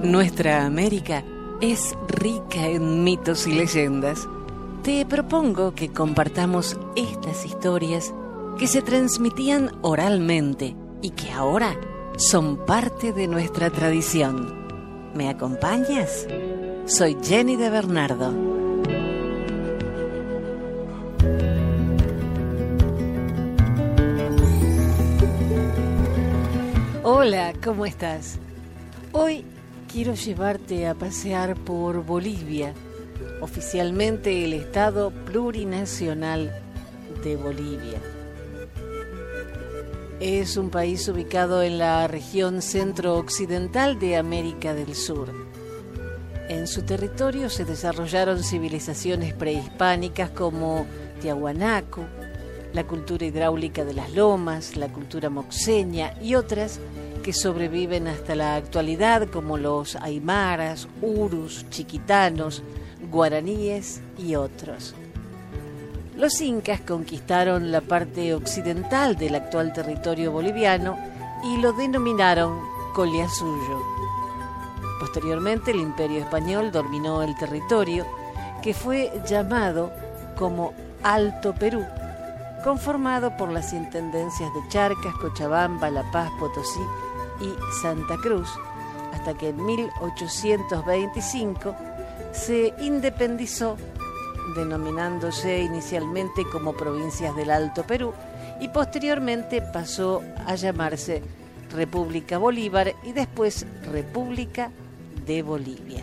Nuestra América es rica en mitos y leyendas. Te propongo que compartamos estas historias que se transmitían oralmente y que ahora son parte de nuestra tradición. ¿Me acompañas? Soy Jenny de Bernardo. Hola, ¿cómo estás? Hoy quiero llevarte a pasear por Bolivia, oficialmente el Estado Plurinacional de Bolivia. Es un país ubicado en la región centro-occidental de América del Sur. En su territorio se desarrollaron civilizaciones prehispánicas como Tiahuanaco, la cultura hidráulica de las lomas, la cultura moxeña y otras que sobreviven hasta la actualidad como los aymaras, urus, chiquitanos, guaraníes y otros. Los incas conquistaron la parte occidental del actual territorio boliviano y lo denominaron Collasuyo. Posteriormente el Imperio Español dominó el territorio, que fue llamado como Alto Perú, conformado por las intendencias de Charcas, Cochabamba, La Paz, Potosí y Santa Cruz, hasta que en 1825 se independizó, denominándose inicialmente como provincias del Alto Perú y posteriormente pasó a llamarse República Bolívar y después República de Bolivia.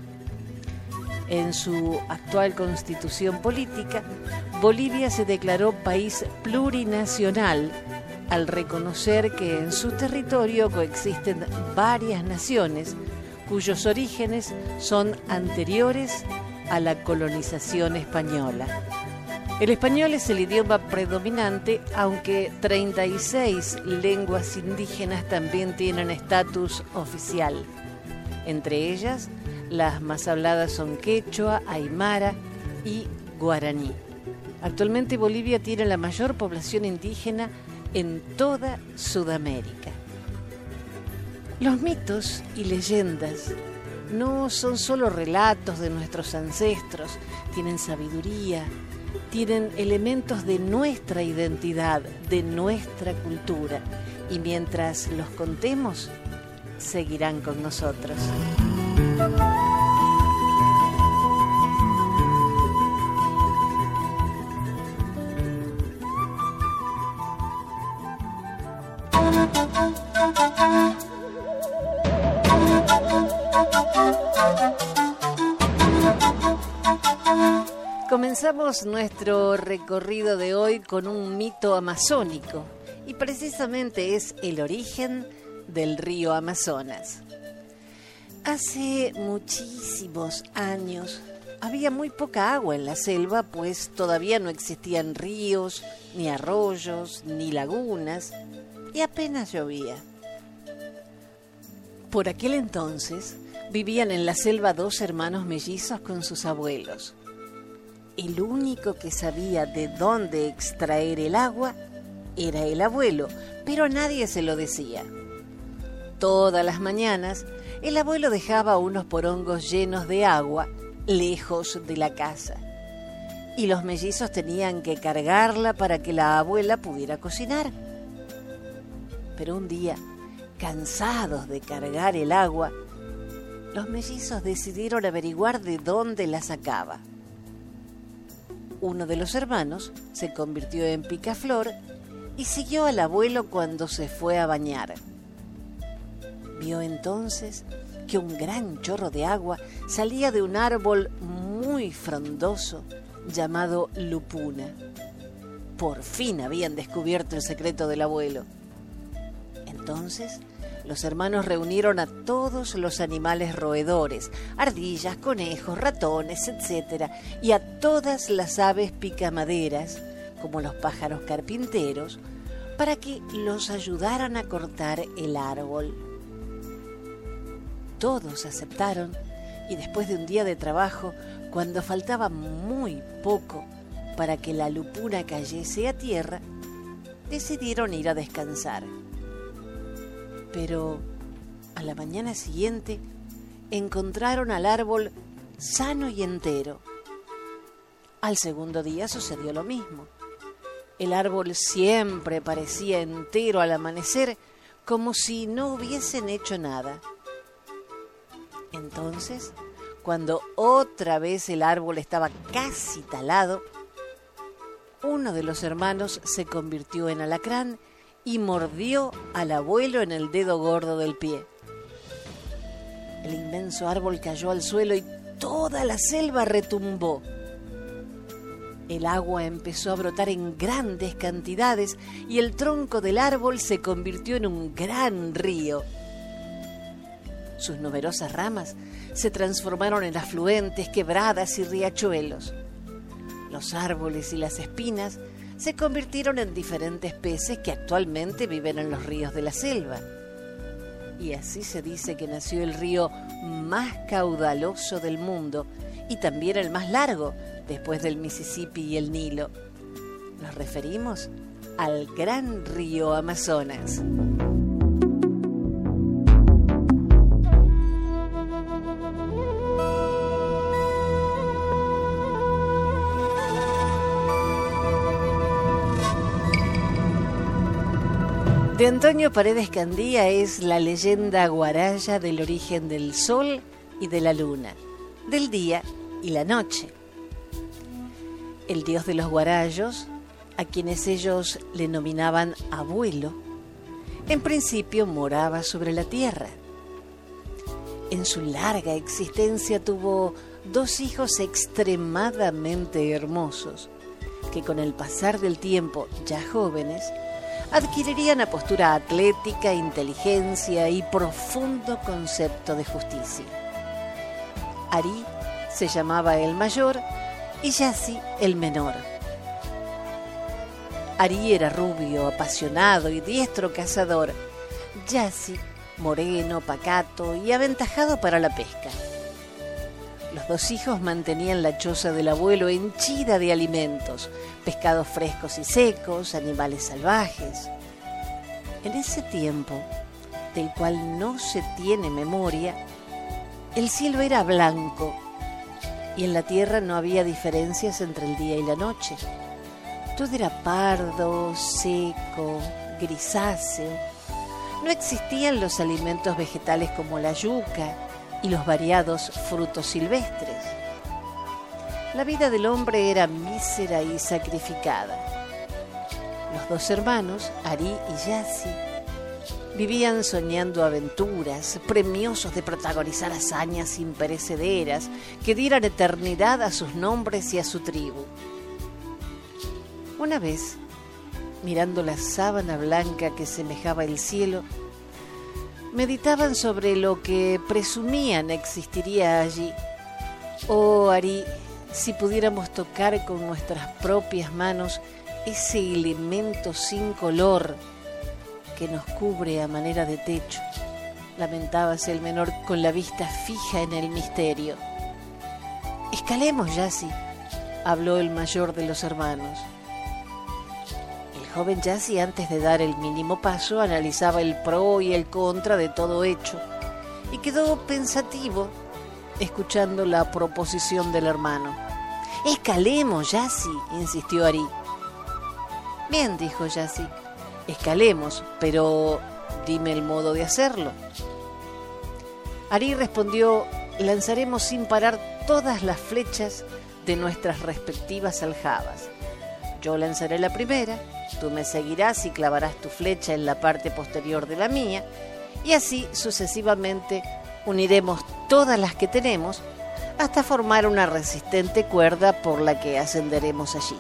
En su actual constitución política, Bolivia se declaró país plurinacional al reconocer que en su territorio coexisten varias naciones cuyos orígenes son anteriores a la colonización española. El español es el idioma predominante, aunque 36 lenguas indígenas también tienen estatus oficial. Entre ellas, las más habladas son quechua, aymara y guaraní. Actualmente Bolivia tiene la mayor población indígena en toda Sudamérica. Los mitos y leyendas no son solo relatos de nuestros ancestros, tienen sabiduría, tienen elementos de nuestra identidad, de nuestra cultura, y mientras los contemos, seguirán con nosotros. Comenzamos nuestro recorrido de hoy con un mito amazónico y precisamente es el origen del río Amazonas. Hace muchísimos años había muy poca agua en la selva, pues todavía no existían ríos, ni arroyos, ni lagunas, y apenas llovía. Por aquel entonces vivían en la selva dos hermanos mellizos con sus abuelos. El único que sabía de dónde extraer el agua era el abuelo, pero nadie se lo decía. Todas las mañanas, el abuelo dejaba unos porongos llenos de agua lejos de la casa, y los mellizos tenían que cargarla para que la abuela pudiera cocinar. Pero un día, cansados de cargar el agua, los mellizos decidieron averiguar de dónde la sacaba. Uno de los hermanos se convirtió en picaflor y siguió al abuelo cuando se fue a bañar. Vio entonces que un gran chorro de agua salía de un árbol muy frondoso llamado lupuna. Por fin habían descubierto el secreto del abuelo. Entonces, los hermanos reunieron a todos los animales roedores, ardillas, conejos, ratones, etc., y a todas las aves picamaderas, como los pájaros carpinteros, para que los ayudaran a cortar el árbol. Todos aceptaron y después de un día de trabajo, cuando faltaba muy poco para que la lupuna cayese a tierra, decidieron ir a descansar. Pero a la mañana siguiente, encontraron al árbol sano y entero. Al segundo día sucedió lo mismo. El árbol siempre parecía entero al amanecer, como si no hubiesen hecho nada. Entonces, cuando otra vez el árbol estaba casi talado, uno de los hermanos se convirtió en alacrán y mordió al abuelo en el dedo gordo del pie. El inmenso árbol cayó al suelo y toda la selva retumbó. El agua empezó a brotar en grandes cantidades y el tronco del árbol se convirtió en un gran río. Sus numerosas ramas se transformaron en afluentes, quebradas y riachuelos. Los árboles y las espinas se convirtieron en diferentes peces que actualmente viven en los ríos de la selva. Y así se dice que nació el río más caudaloso del mundo y también el más largo, después del Mississippi y el Nilo. Nos referimos al gran río Amazonas. De Antonio Paredes Candía es la leyenda guaraya del origen del sol y de la luna, del día y la noche. El dios de los guarayos, a quienes ellos le nominaban abuelo, en principio moraba sobre la tierra. En su larga existencia tuvo 2 hijos extremadamente hermosos, que con el pasar del tiempo, ya jóvenes, adquirirían apostura atlética, inteligencia y profundo concepto de justicia. Ari se llamaba el mayor y Yassi el menor. Ari era rubio, apasionado y diestro cazador. Yassi, moreno, pacato y aventajado para la pesca. Los 2 hijos mantenían la choza del abuelo henchida de alimentos, pescados frescos y secos, animales salvajes. En ese tiempo, del cual no se tiene memoria, el cielo era blanco y en la tierra no había diferencias entre el día y la noche. Todo era pardo, seco, grisáceo. No existían los alimentos vegetales como la yuca y los variados frutos silvestres. La vida del hombre era mísera y sacrificada. Los 2 hermanos, Ari y Yassi, vivían soñando aventuras, premiosos de protagonizar hazañas imperecederas que dieran eternidad a sus nombres y a su tribu. Una vez, mirando la sábana blanca que semejaba el cielo, meditaban sobre lo que presumían existiría allí. Oh, Ari, si pudiéramos tocar con nuestras propias manos ese elemento sin color que nos cubre a manera de techo, lamentábase el menor con la vista fija en el misterio. Escalemos, Yassi, habló el mayor de los hermanos. El joven Yassi, antes de dar el mínimo paso, analizaba el pro y el contra de todo hecho y quedó pensativo escuchando la proposición del hermano. Escalemos, Yassi, insistió Ari. Bien, dijo Yassi, escalemos, pero dime el modo de hacerlo. Ari respondió: lanzaremos sin parar todas las flechas de nuestras respectivas aljabas. Yo lanzaré la primera, tú me seguirás y clavarás tu flecha en la parte posterior de la mía, y así sucesivamente uniremos todas las que tenemos hasta formar una resistente cuerda por la que ascenderemos allí.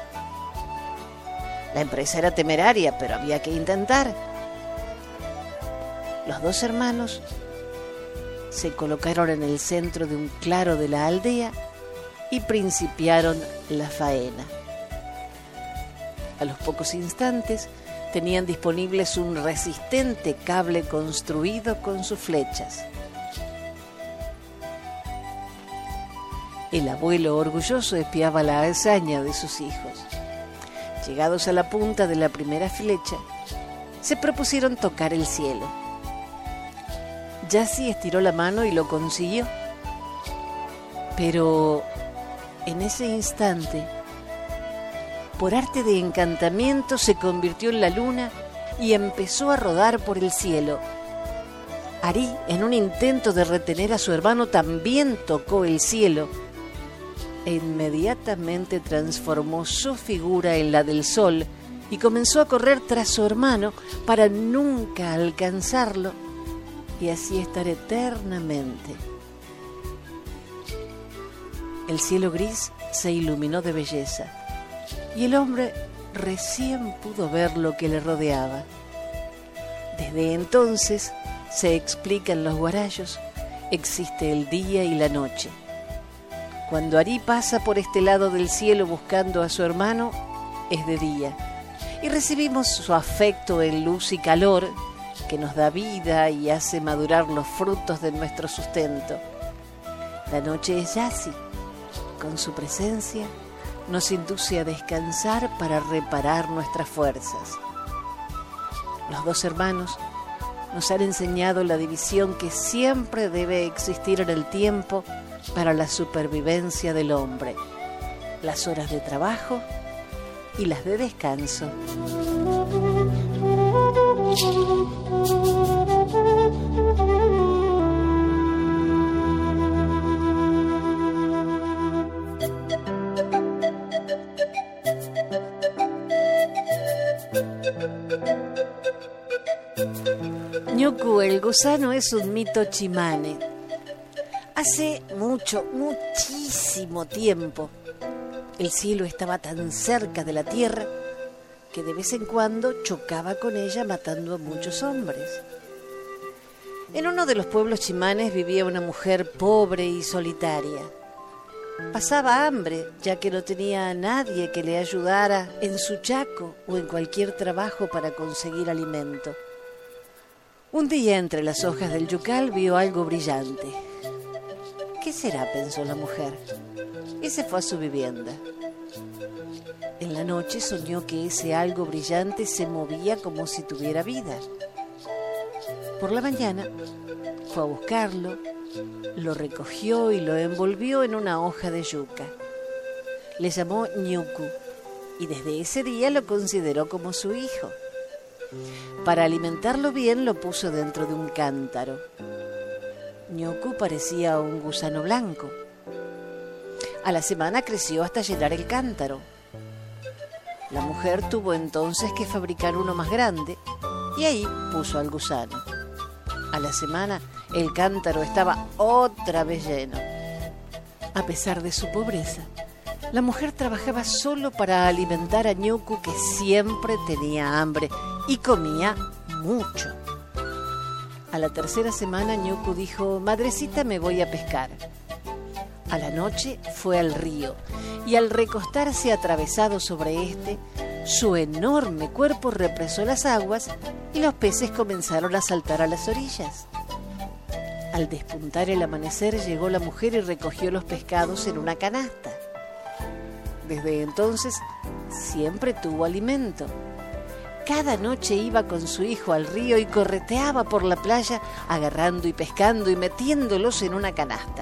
La empresa era temeraria, pero había que intentar. Los 2 hermanos se colocaron en el centro de un claro de la aldea y principiaron la faena. A los pocos instantes tenían disponibles un resistente cable construido con sus flechas. El abuelo orgulloso espiaba la hazaña de sus hijos. Llegados a la punta de la primera flecha, se propusieron tocar el cielo. Yassi estiró la mano y lo consiguió. Pero en ese instante, por arte de encantamiento, se convirtió en la luna y empezó a rodar por el cielo. Arí, en un intento de retener a su hermano, también tocó el cielo e inmediatamente transformó su figura en la del sol y comenzó a correr tras su hermano para nunca alcanzarlo y así estar eternamente. El cielo gris se iluminó de belleza y el hombre recién pudo ver lo que le rodeaba. Desde entonces, se explican los guarayos, existe el día y la noche. Cuando Arí pasa por este lado del cielo buscando a su hermano, es de día, y recibimos su afecto en luz y calor, que nos da vida y hace madurar los frutos de nuestro sustento. La noche es Yassi. Con su presencia nos induce a descansar para reparar nuestras fuerzas. Los dos hermanos nos han enseñado la división que siempre debe existir en el tiempo para la supervivencia del hombre: las horas de trabajo y las de descanso. Ñuqu el gusano es un mito chimane. Hace muchísimo tiempo, el cielo estaba tan cerca de la tierra que de vez en cuando chocaba con ella matando a muchos hombres. En uno de los pueblos chimanes vivía una mujer pobre y solitaria. Pasaba hambre ya que no tenía a nadie que le ayudara en su chaco o en cualquier trabajo para conseguir alimento. Un día, entre las hojas del yucal, vio algo brillante. ¿Qué será?, pensó la mujer, y se fue a su vivienda. En la noche soñó que ese algo brillante se movía como si tuviera vida. Por la mañana fue a buscarlo, lo recogió y lo envolvió en una hoja de yuca. Le llamó Ñuqu y desde ese día lo consideró como su hijo. Para alimentarlo bien lo puso dentro de un cántaro. Ñuqu parecía un gusano blanco. A la semana creció hasta llenar el cántaro. La mujer tuvo entonces que fabricar uno más grande y ahí puso al gusano. A la semana el cántaro estaba otra vez lleno. A pesar de su pobreza, la mujer trabajaba solo para alimentar a Ñuqu, que siempre tenía hambre y comía mucho. A la tercera semana Ñuqu dijo: «Madrecita, me voy a pescar». A la noche fue al río y al recostarse atravesado sobre este, su enorme cuerpo represó las aguas y los peces comenzaron a saltar a las orillas. Al despuntar el amanecer llegó la mujer y recogió los pescados en una canasta. Desde entonces siempre tuvo alimento. Cada noche iba con su hijo al río y correteaba por la playa agarrando y pescando y metiéndolos en una canasta.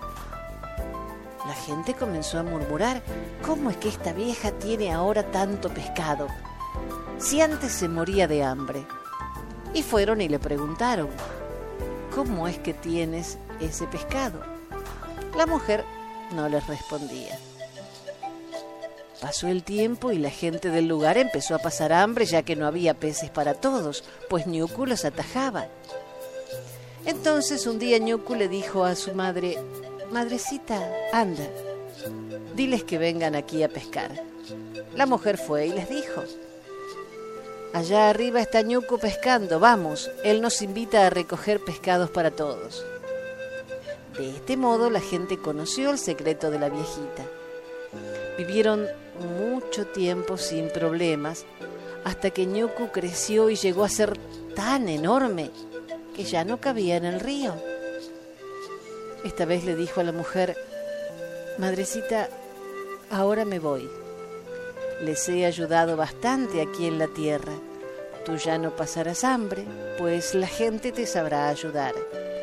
La gente comenzó a murmurar: «¿Cómo es que esta vieja tiene ahora tanto pescado? Si antes se moría de hambre». Y fueron y le preguntaron: «¿Cómo es que tienes ese pescado?». La mujer no les respondía. Pasó el tiempo y la gente del lugar empezó a pasar hambre, ya que no había peces para todos, pues Ñuqu los atajaba. Entonces un día Ñuqu le dijo a su madre: «Madrecita, anda, diles que vengan aquí a pescar». La mujer fue y les dijo: «Allá arriba está Ñuqu pescando, vamos, él nos invita a recoger pescados para todos». De este modo la gente conoció el secreto de la viejita. Vivieron mucho tiempo sin problemas, hasta que Ñuqu creció y llegó a ser tan enorme que ya no cabía en el río. Esta vez le dijo a la mujer: «Madrecita, ahora me voy. Les he ayudado bastante aquí en la tierra. Tú ya no pasarás hambre, pues la gente te sabrá ayudar.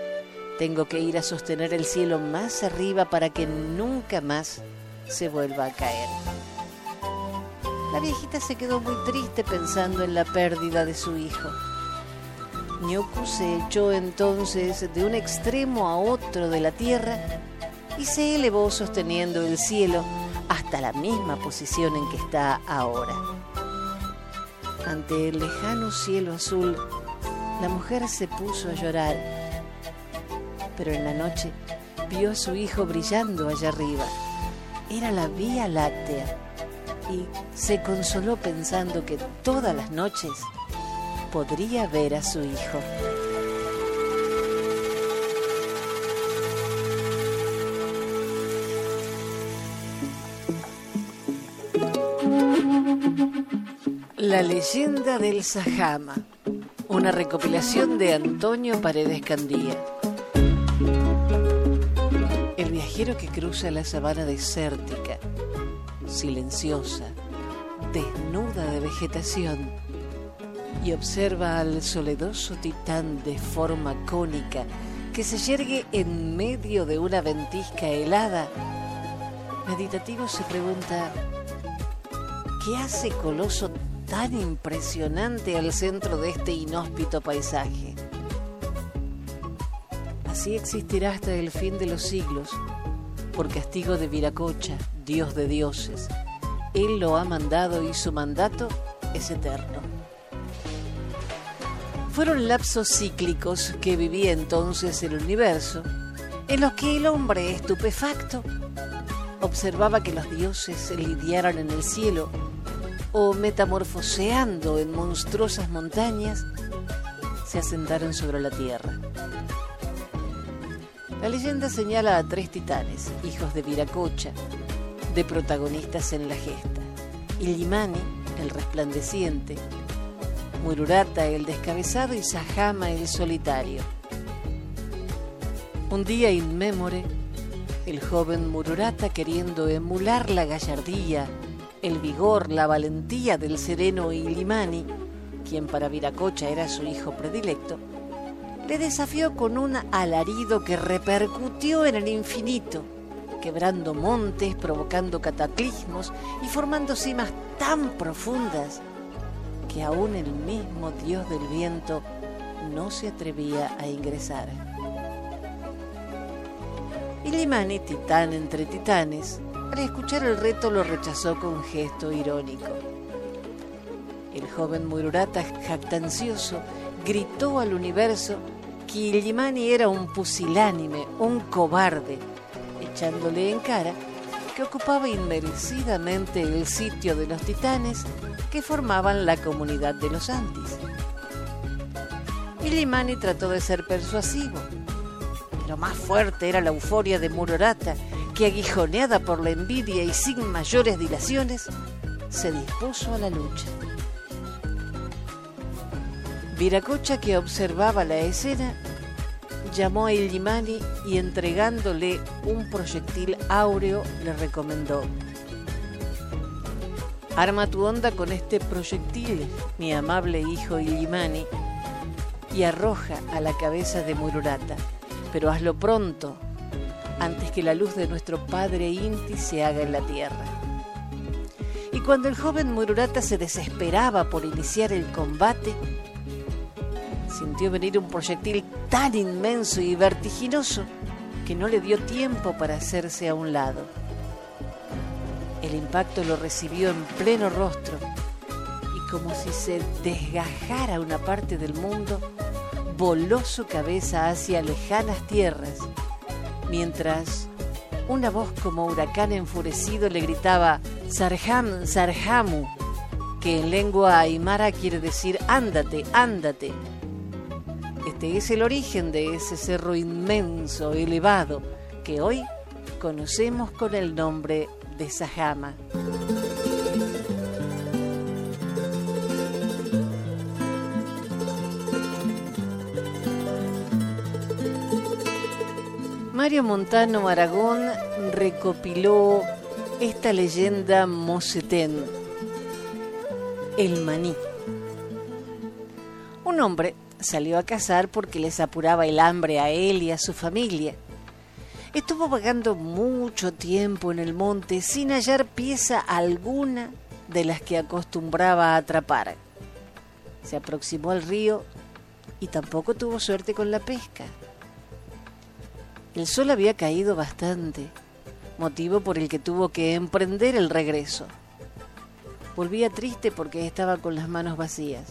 Tengo que ir a sostener el cielo más arriba para que nunca más se vuelva a caer. La viejita se quedó muy triste pensando en la pérdida de su hijo. Ñuqu se echó entonces de un extremo a otro de la tierra y se elevó sosteniendo el cielo hasta la misma posición en que está ahora. Ante el lejano cielo azul, la mujer se puso a llorar, pero en la noche vio a su hijo brillando allá arriba. Era la Vía Láctea y se consoló pensando que todas las noches podría ver a su hijo. La leyenda del Sajama, una recopilación de Antonio Paredes Candía. El viajero que cruza la sabana desértica, silenciosa, desnuda de vegetación, y observa al soledoso titán de forma cónica que se yergue en medio de una ventisca helada, meditativo se pregunta: ¿qué hace coloso tan impresionante al centro de este inhóspito paisaje? Así existirá hasta el fin de los siglos, por castigo de Viracocha, dios de dioses. Él lo ha mandado y su mandato es eterno. Fueron lapsos cíclicos que vivía entonces el universo, en los que el hombre estupefacto observaba que los dioses lidiaran en el cielo o metamorfoseando en monstruosas montañas se asentaron sobre la tierra. La leyenda señala a 3 titanes, hijos de Viracocha, de protagonistas en la gesta: Illimani, el resplandeciente; Mururata, el descabezado; y Sajama, el solitario. Un día inmémore, el joven Mururata, queriendo emular la gallardía, el vigor, la valentía del sereno Illimani, quien para Viracocha era su hijo predilecto, le desafió con un alarido que repercutió en el infinito, quebrando montes, provocando cataclismos y formando cimas tan profundas que aún el mismo dios del viento no se atrevía a ingresar. Illimani, titán entre titanes, al escuchar el reto lo rechazó con gesto irónico. El joven Mururata, jactancioso, gritó al universo que Illimani era un pusilánime, un cobarde, echándole en cara que ocupaba inmerecidamente el sitio de los titanes que formaban la comunidad de los Antis. Illimani trató de ser persuasivo, pero más fuerte era la euforia de Mururata, que, aguijoneada por la envidia y sin mayores dilaciones, se dispuso a la lucha. Viracocha, que observaba la escena, llamó a Illimani y, entregándole un proyectil áureo, le recomendó: arma tu onda con este proyectil, mi amable hijo Illimani, y arroja a la cabeza de Mururata, pero hazlo pronto, antes que la luz de nuestro padre Inti se haga en la tierra. Y cuando el joven Mururata se desesperaba por iniciar el combate, sintió venir un proyectil tan inmenso y vertiginoso que no le dio tiempo para hacerse a un lado. El impacto lo recibió en pleno rostro y, como si se desgajara una parte del mundo, voló su cabeza hacia lejanas tierras, mientras una voz como huracán enfurecido le gritaba: Sarham, Sarhamu, que en lengua aymara quiere decir ándate, ándate. Este es el origen de ese cerro inmenso, elevado, que hoy conocemos con el nombre de Sajama. Mario Montano Aragón recopiló esta leyenda mocetén, el maní. Un hombre salió a cazar porque les apuraba el hambre a él y a su familia. Estuvo vagando mucho tiempo en el monte sin hallar pieza alguna de las que acostumbraba a atrapar. Se aproximó al río y tampoco tuvo suerte con la pesca. El sol había caído bastante, motivo por el que tuvo que emprender el regreso. Volvía triste porque estaba con las manos vacías.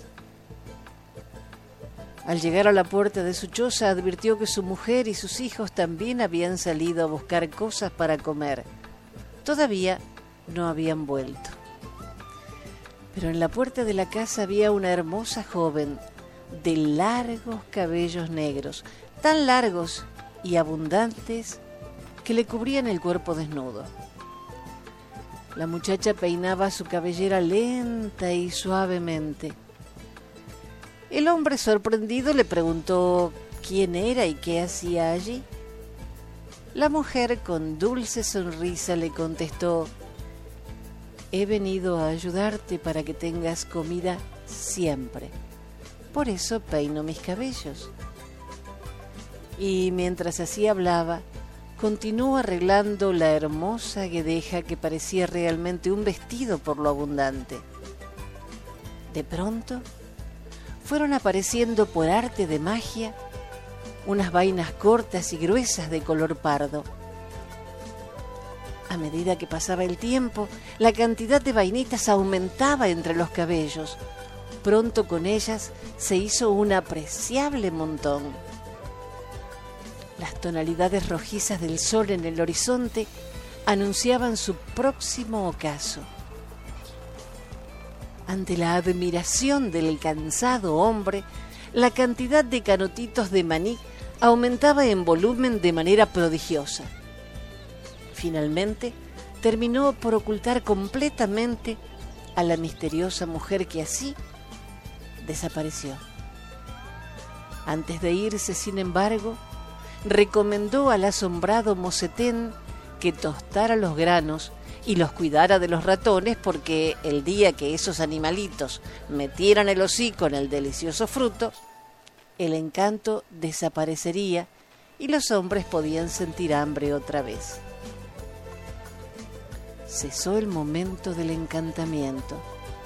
Al llegar a la puerta de su choza advirtió que su mujer y sus hijos también habían salido a buscar cosas para comer. Todavía no habían vuelto. Pero en la puerta de la casa había una hermosa joven de largos cabellos negros, tan largos y abundantes que le cubrían el cuerpo desnudo. La muchacha peinaba su cabellera lenta y suavemente. El hombre, sorprendido, le preguntó quién era y qué hacía allí. La mujer, con dulce sonrisa, le contestó: he venido a ayudarte para que tengas comida siempre. Por eso peino mis cabellos. Y mientras así hablaba, continuó arreglando la hermosa guedeja que parecía realmente un vestido por lo abundante. De pronto, fueron apareciendo por arte de magia unas vainas cortas y gruesas de color pardo. A medida que pasaba el tiempo, la cantidad de vainitas aumentaba entre los cabellos. Pronto con ellas se hizo un apreciable montón. Las tonalidades rojizas del sol en el horizonte anunciaban su próximo ocaso. Ante la admiración del cansado hombre, la cantidad de canotitos de maní aumentaba en volumen de manera prodigiosa. Finalmente, terminó por ocultar completamente a la misteriosa mujer que así desapareció. Antes de irse, sin embargo, recomendó al asombrado mocetén que tostara los granos y los cuidara de los ratones, porque el día que esos animalitos metieran el hocico en el delicioso fruto, el encanto desaparecería y los hombres podían sentir hambre otra vez. Cesó el momento del encantamiento.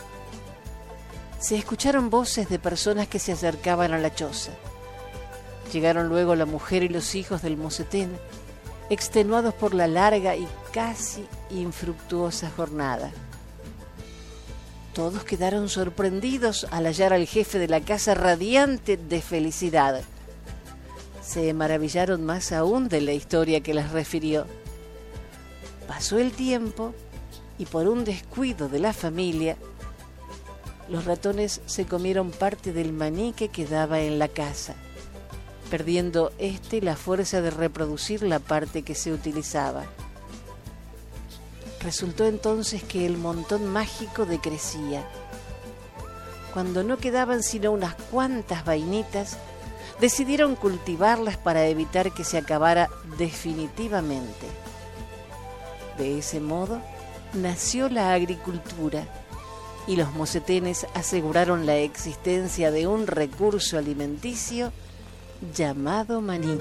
Se escucharon voces de personas que se acercaban a la choza. Llegaron luego la mujer y los hijos del mocetén, extenuados por la larga y casi infructuosa jornada. Todos quedaron sorprendidos al hallar al jefe de la casa radiante de felicidad. Se maravillaron más aún de la historia que les refirió. Pasó el tiempo y por un descuido de la familia, los ratones se comieron parte del maní que quedaba en la casa, perdiendo la fuerza de reproducir la parte que se utilizaba. Resultó entonces que el montón mágico decrecía. Cuando no quedaban sino unas cuantas vainitas, decidieron cultivarlas para evitar que se acabara definitivamente. De ese modo nació la agricultura y los mocetenes aseguraron la existencia de un recurso alimenticio llamado maní.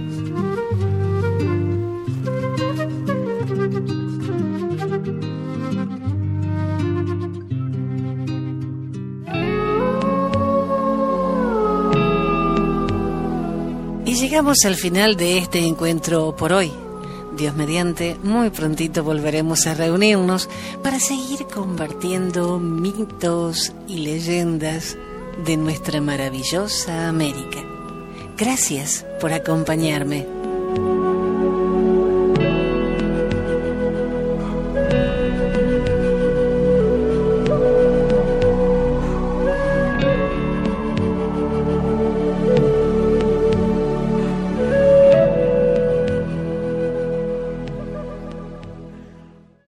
Y llegamos al final de este encuentro por hoy. Dios mediante, muy prontito volveremos a reunirnos para seguir compartiendo mitos y leyendas de nuestra maravillosa América. Gracias por acompañarme.